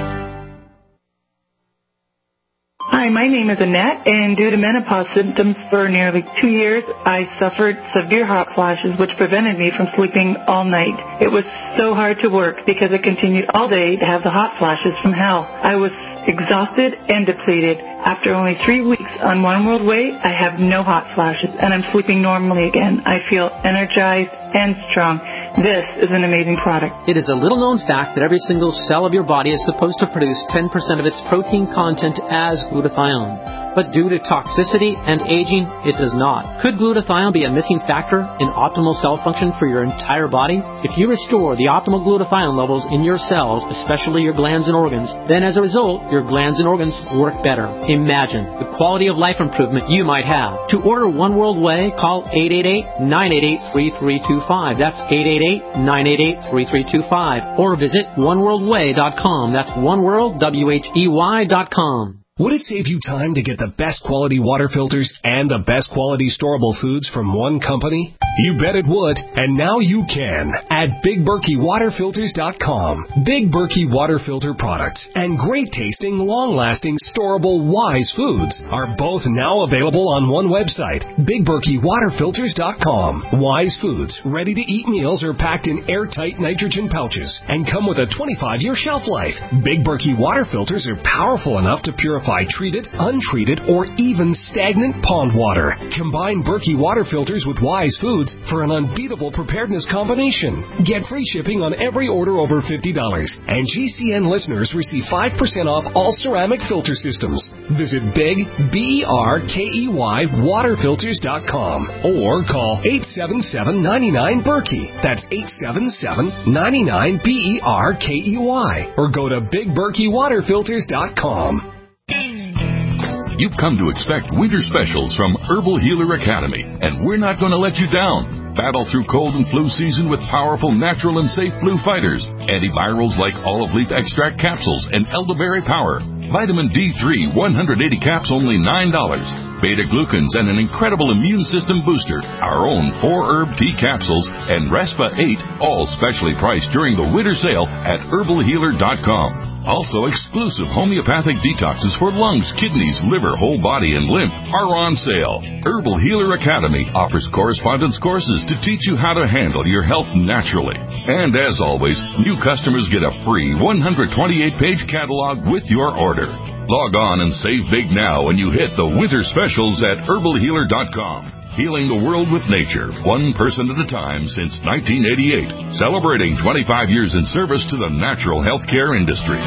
Hi, my name is Annette, and due to menopause symptoms for nearly two years, I suffered severe hot flashes, which prevented me from sleeping all night. It was so hard to work because I continued all day to have the hot flashes from hell. I was exhausted and depleted. After only three weeks on One World Way, I have no hot flashes, and I'm sleeping normally again. I feel energized and strong. This is an amazing product. It is a little-known fact that every single cell of your body is supposed to produce ten percent of its protein content as glutathione. But due to toxicity and aging, it does not. Could glutathione be a missing factor in optimal cell function for your entire body? If you restore the optimal glutathione levels in your cells, especially your glands and organs, then as a result, your glands and organs work better. Imagine the quality of life improvement you might have. To order One World Way, call eight eight eight, nine eight eight, three three two five. That's eight eight eight, nine eight eight, three three two five. Or visit one world way dot com. That's oneworld, W H E Y dot com. Would it save you time to get the best quality water filters and the best quality storable foods from one company? You bet it would, and now you can at Big Berkey Water Filters dot com. Big Berkey water filter products and great tasting, long-lasting, storable Wise foods are both now available on one website, Big Berkey Water Filters dot com. Wise foods, ready-to-eat meals are packed in airtight nitrogen pouches and come with a twenty-five year shelf life. Big Berkey water filters are powerful enough to purify treated, untreated, or even stagnant pond water. Combine Berkey water filters with Wise foods for an unbeatable preparedness combination. Get free shipping on every order over fifty dollars, and G C N listeners receive five percent off all ceramic filter systems. Visit Big, B E R K E Y, water filters dot com or call eight seven seven, nine nine, Berkey. That's eight seven seven, nine nine, B E R K E Y. Or go to Big Berkey Water Filters dot com. You've come to expect winter specials from Herbal Healer Academy, and we're not going to let you down. Battle through cold and flu season with powerful, natural, and safe flu fighters. Antivirals like olive leaf extract capsules and elderberry power. Vitamin D three, one hundred eighty caps, only nine dollars. Beta-glucans and an incredible immune system booster. Our own four-herb tea capsules and Respa eight, all specially priced during the winter sale at herbal healer dot com. Also, exclusive homeopathic detoxes for lungs, kidneys, liver, whole body, and lymph are on sale. Herbal Healer Academy offers correspondence courses to teach you how to handle your health naturally. And as always, new customers get a free one hundred twenty-eight page catalog with your order. Log on and save big now when you hit the winter specials at herbal healer dot com. Healing the world with nature, one person at a time since nineteen eighty-eight. Celebrating twenty-five years in service to the natural healthcare industry.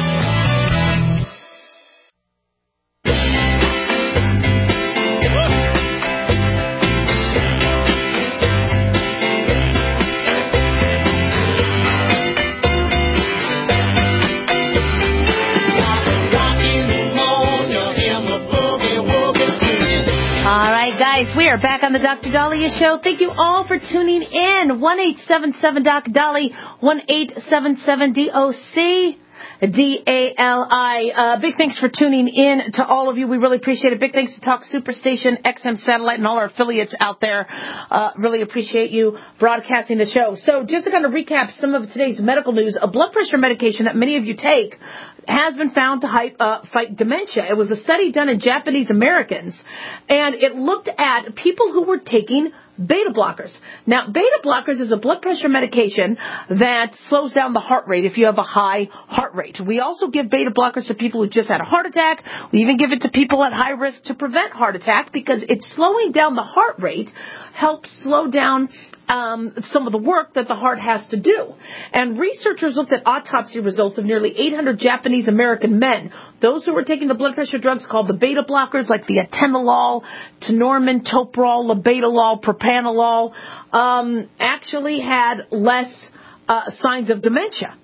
We are back on the Doctor Dahlia Show. Thank you all for tuning in. one eight seven seven, D O C, Dolly, one eight seven seven, D O C, D A L I. Uh, big thanks for tuning in to all of you. We really appreciate it. Big thanks to Talk Superstation, X M Satellite, and all our affiliates out there. Uh, really appreciate you broadcasting the show. So just to kind of recap some of today's medical news, a blood pressure medication that many of you take has been found to hype, uh, fight dementia. It was a study done in Japanese Americans, and it looked at people who were taking beta blockers. Now, beta blockers is a blood pressure medication that slows down the heart rate if you have a high heart rate. We also give beta blockers to people who just had a heart attack. We even give it to people at high risk to prevent heart attack because it's slowing down the heart rate helps slow down Um, some of the work that the heart has to do. And researchers looked at autopsy results of nearly eight hundred Japanese American men, those who were taking the blood pressure drugs called the beta blockers like the atenolol, tenormin, toprol, labetalol, propranolol, um, actually had less uh, signs of dementia.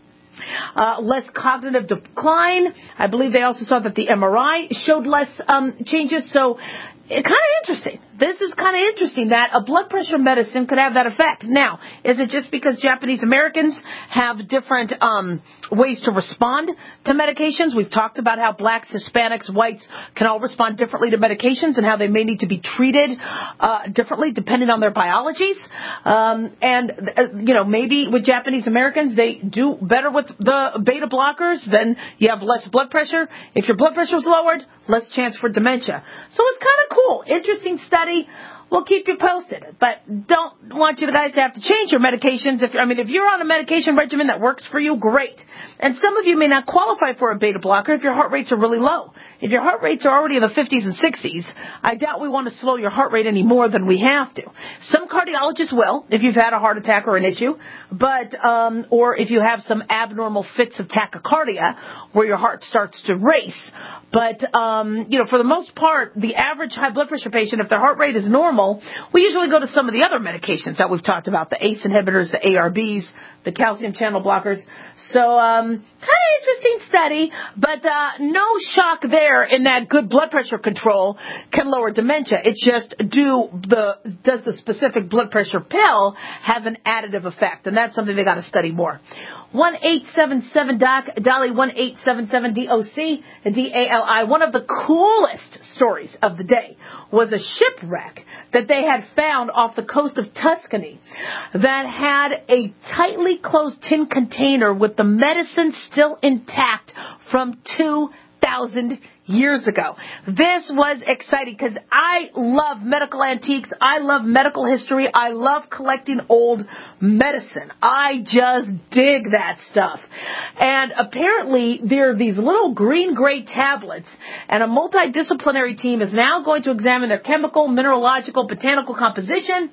Uh, less cognitive decline. I believe they also saw that the M R I showed less um, changes. So it's kind of interesting. This is kind of interesting that a blood pressure medicine could have that effect. Now, is it just because Japanese Americans have different um, ways to respond to medications? We've talked about how blacks, Hispanics, whites can all respond differently to medications and how they may need to be treated uh, differently depending on their biologies. Um, and, uh, you know, maybe with Japanese Americans, they do better with the beta blockers, then you have less blood pressure. If your blood pressure is lowered, less chance for dementia. So it's kind of cool. Interesting study. We'll keep you posted, but don't want you guys to have to change your medications. If I mean, if you're on a medication regimen that works for you, great. And some of you may not qualify for a beta blocker if your heart rates are really low. If your heart rates are already in the fifties and sixties, I doubt we want to slow your heart rate any more than we have to. Some cardiologists will, if you've had a heart attack or an issue, but um, or if you have some abnormal fits of tachycardia where your heart starts to race. But, um, you know, for the most part, the average high blood pressure patient, if their heart rate is normal, we usually go to some of the other medications that we've talked about, the A C E inhibitors, the A R Bs, the calcium channel blockers. So, um, kind of interesting study, but uh, no shock there in that good blood pressure control can lower dementia. It's just do the does the specific blood pressure pill have an additive effect? And that's something they got to study more. one eight seven seven D O C, Dolly, one eight seven seven D O C, D A L I. One of the coolest stories of the day was a shipwreck that they had found off the coast of Tuscany that had a tightly closed tin container with the medicine still intact from two thousand years ago. This was exciting because I love medical antiques. I love medical history. I love collecting old medicine. I just dig that stuff. And apparently there are these little green-gray tablets, and a multidisciplinary team is now going to examine their chemical, mineralogical, botanical composition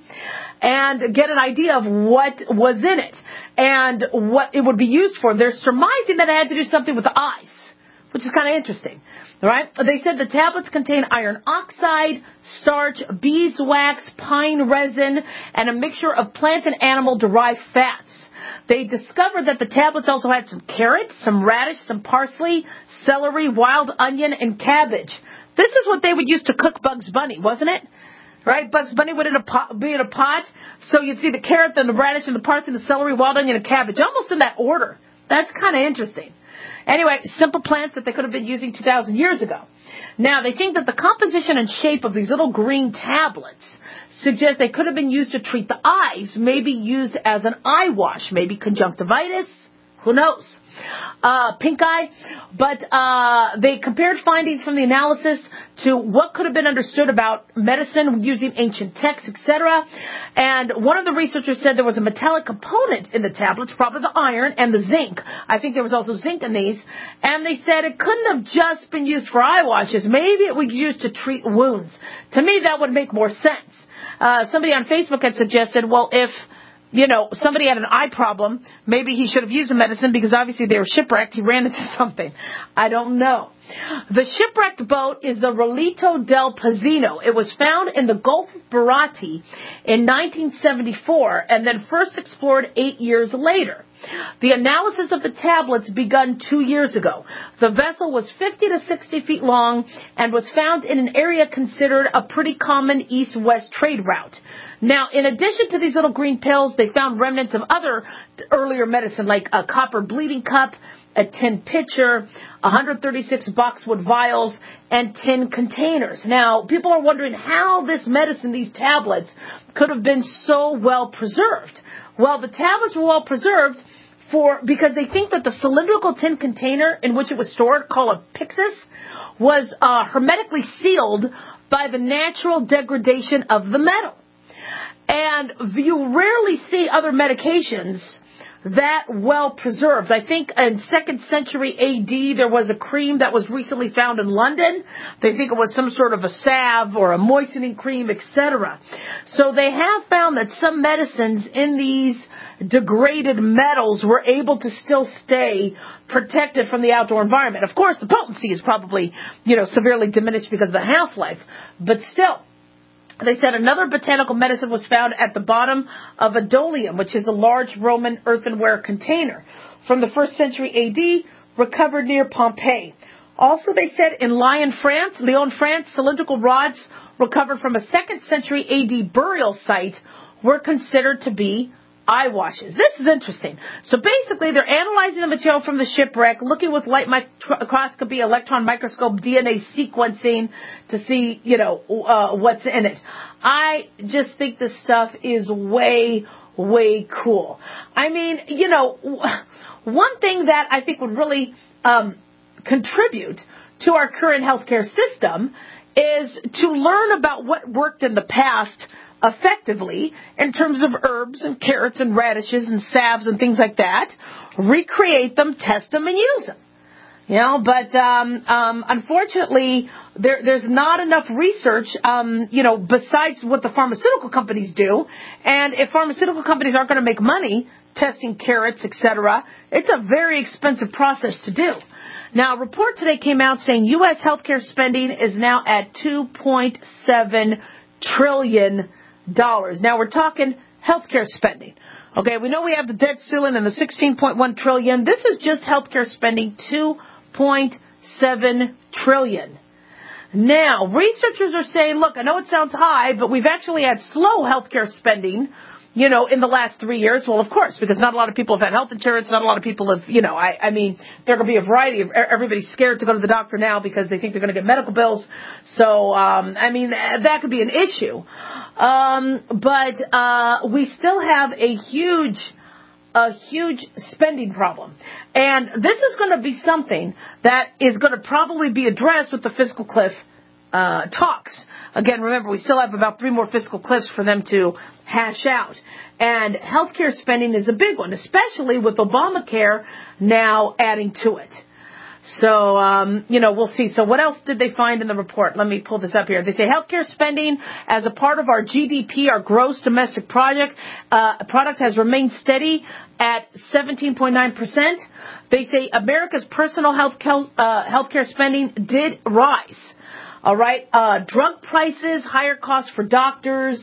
and get an idea of what was in it and what it would be used for. They're surmising that it had to do something with the eyes, which is kind of interesting. All right? They said the tablets contain iron oxide, starch, beeswax, pine resin, and a mixture of plant and animal-derived fats. They discovered that the tablets also had some carrots, some radish, some parsley, celery, wild onion, and cabbage. This is what they would use to cook Bugs Bunny, wasn't it? Right? Bugs Bunny would in a pot, be in a pot, so you'd see the carrot, then the radish, and the parsley, the celery, wild onion, and cabbage, almost in that order. That's kind of interesting. Anyway, simple plants that they could have been using two thousand years ago. Now, they think that the composition and shape of these little green tablets suggest they could have been used to treat the eyes, maybe used as an eye wash, maybe conjunctivitis, who knows, uh, pink eye. But uh, they compared findings from the analysis to what could have been understood about medicine using ancient texts, et cetera. And one of the researchers said there was a metallic component in the tablets, probably the iron and the zinc. I think there was also zinc in these. And they said it couldn't have just been used for eye washes. Maybe it was used to treat wounds. To me, that would make more sense. Uh, somebody on Facebook had suggested, well, if you know, somebody had an eye problem, maybe he should have used the medicine because obviously they were shipwrecked. He ran into something. I don't know. The shipwrecked boat is the Rolito del Pazino. It was found in the Gulf of Barati in nineteen seventy-four and then first explored eight years later. The analysis of the tablets begun two years ago. The vessel was fifty to sixty feet long and was found in an area considered a pretty common east-west trade route. Now, in addition to these little green pills, they found remnants of other earlier medicine like a copper bleeding cup, a tin pitcher, one hundred thirty-six boxwood vials, and tin containers. Now, people are wondering how this medicine, these tablets, could have been so well preserved. Well, the tablets were well preserved for because they think that the cylindrical tin container in which it was stored, called a pyxis, was uh, hermetically sealed by the natural degradation of the metal. And you rarely see other medications that well preserved. I think in second century A D there was a cream that was recently found in London. They think it was some sort of a salve or a moistening cream, et cetera. So they have found that some medicines in these degraded metals were able to still stay protected from the outdoor environment. Of course, the potency is probably, you know, severely diminished because of the half-life, but still. They said another botanical medicine was found at the bottom of a dolium, which is a large Roman earthenware container from the first century A D, recovered near Pompeii. Also, they said in Lyon, France, Lyon, France, cylindrical rods recovered from a second century A D burial site were considered to be eye washes. This is interesting. So basically, they're analyzing the material from the shipwreck, looking with light microscopy, electron microscope, D N A sequencing to see, you know, uh, what's in it. I just think this stuff is way, way cool. I mean, you know, one thing that I think would really um, contribute to our current healthcare system is to learn about what worked in the past effectively in terms of herbs and carrots and radishes and salves and things like that, recreate them, test them, and use them. You know, but um, um, unfortunately, there, there's not enough research, um, you know, besides what the pharmaceutical companies do. And if pharmaceutical companies aren't going to make money testing carrots, et cetera, it's a very expensive process to do. Now, a report today came out saying U S healthcare spending is now at two point seven trillion dollars. Now, we're talking healthcare spending. Okay, we know we have the debt ceiling and the sixteen point one trillion dollars. This is just healthcare spending, two point seven trillion dollars. Now, researchers are saying, look, I know it sounds high, but we've actually had slow healthcare spending, you know, in the last three years. Well, of course, because not a lot of people have had health insurance. Not a lot of people have, you know, I, I mean, there are going to be a variety of, everybody's scared to go to the doctor now because they think they're going to get medical bills. So, um, I mean, that could be an issue. Um, but, uh, we still have a huge, a huge spending problem. And this is going to be something that is going to probably be addressed with the fiscal cliff, uh, talks. Again, remember, we still have about three more fiscal cliffs for them to hash out. And healthcare spending is a big one, especially with Obamacare now adding to it. So, um, you know, we'll see. So what else did they find in the report? Let me pull this up here. They say healthcare spending as a part of our G D P, our gross domestic product, uh, product has remained steady at seventeen point nine percent. They say America's personal health, uh, healthcare spending did rise. All right. Uh, drug prices, higher costs for doctors,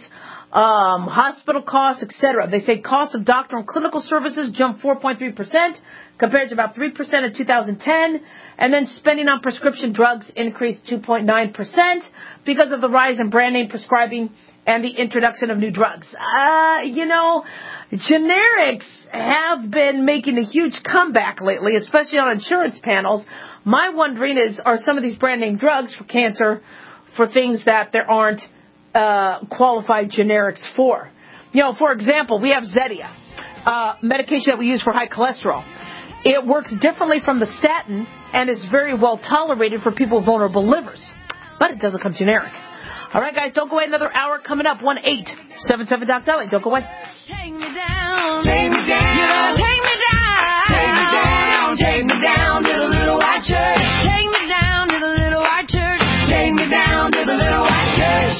um, hospital costs, et cetera. They say cost of doctor and clinical services jumped four point three percent compared to about three percent in two thousand ten. And then spending on prescription drugs increased two point nine percent because of the rise in brand name prescribing and the introduction of new drugs. Uh, you know, generics have been making a huge comeback lately, especially on insurance panels. My wondering is, are some of these brand name drugs for cancer for things that there aren't uh, qualified generics for? You know, for example, we have Zetia, uh, medication that we use for high cholesterol. It works differently from the statin and is very well tolerated for people with vulnerable livers, but it doesn't come generic. All right, guys, don't go away. Another hour coming up. one eight seven seven Doc Dolly. Don't go away. Take me down. Take me down. You know, take me down. Take me down. Take me down to the little white church. Take me down to the little white church. Take me down to the little white church.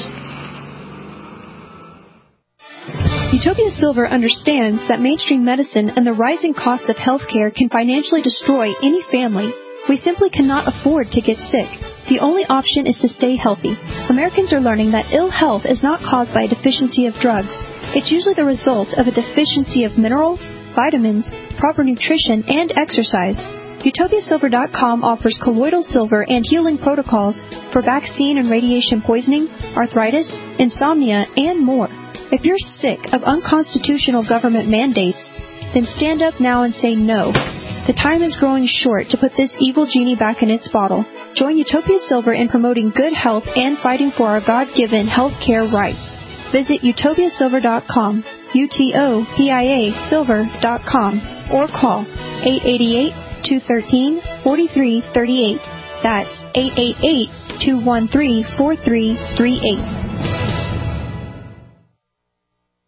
Utopia Silver understands that mainstream medicine and the rising cost of healthcare can financially destroy any family. We simply cannot afford to get sick. The only option is to stay healthy. Americans are learning that ill health is not caused by a deficiency of drugs. It's usually the result of a deficiency of minerals, vitamins, proper nutrition, and exercise. Utopia Silver dot com offers colloidal silver and healing protocols for vaccine and radiation poisoning, arthritis, insomnia, and more. If you're sick of unconstitutional government mandates, then stand up now and say no. The time is growing short to put this evil genie back in its bottle. Join Utopia Silver in promoting good health and fighting for our God-given health care rights. Visit Utopia Silver dot com, U T O P I A Silver dot com, or call eight eight eight, two one three, four three three eight. That's eight eight eight, two one three, four three three eight.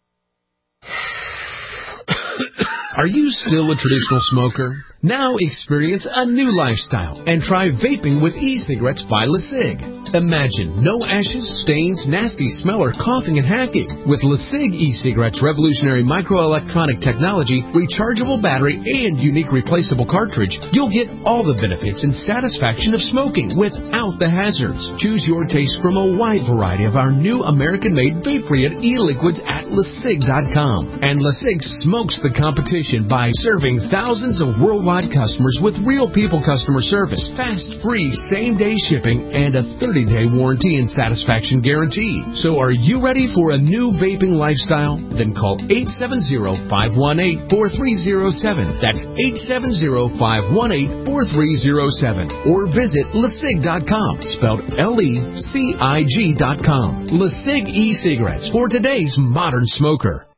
Are you still a traditional smoker? Now experience a new lifestyle and try vaping with e-cigarettes by LeSig. Imagine no ashes, stains, nasty smell, or coughing and hacking. With LeSig e-cigarettes' revolutionary microelectronic technology, rechargeable battery, and unique replaceable cartridge, you'll get all the benefits and satisfaction of smoking without the hazards. Choose your taste from a wide variety of our new American-made vape-free e-liquids at LeSig dot com. And LeSig smokes the competition by serving thousands of worldwide customers with real people customer service, fast, free, same-day shipping, and a thirty-day warranty and satisfaction guarantee. So are you ready for a new vaping lifestyle? Then call eight seven zero, five one eight, four three zero seven. That's eight seven zero, five one eight, four three zero seven. Or visit LeSig dot com, spelled L E C I G dot com. LeSig e-cigarettes for today's modern smoker.